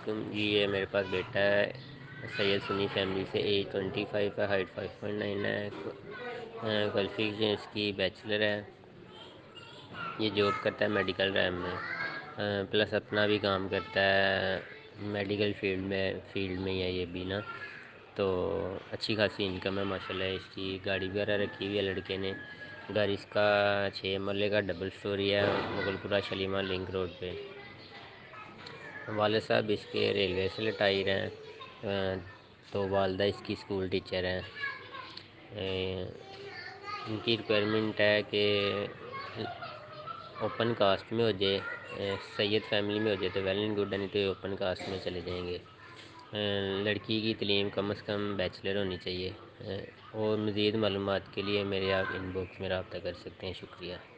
वालेकुम जी। ये मेरे पास बेटा है, सैयद सुन्नी फैमिली से, एज 25 है, हाइट 5.9 है, क्वालिफिकेशन इसकी बैचलर है। ये जॉब करता है मेडिकल रैम में, प्लस अपना भी काम करता है मेडिकल फील्ड में ही है ये भी ना। तो अच्छी खासी इनकम है माशाल्लाह। इसकी गाड़ी वगैरह रखी हुई है लड़के ने। घर इसका 6 मरले का डबल स्टोरी है, मुगलपुरा शलीमा लिंक रोड पे। वाले साहब इसके रेलवे से रिटायर हैं, तो वालदा इसकी स्कूल टीचर हैं। इनकी रिक्वायरमेंट है कि ओपन कास्ट में हो जाए, सैयद फैमिली में हो जाए तो वेल एंड गुड है, नहीं तो ओपन कास्ट में चले जाएंगे। लड़की की तलीम कम से कम बैचलर होनी चाहिए। और मज़ीद मालूमात के लिए मेरे आप इनबॉक्स में रब्ता कर सकते हैं। शुक्रिया।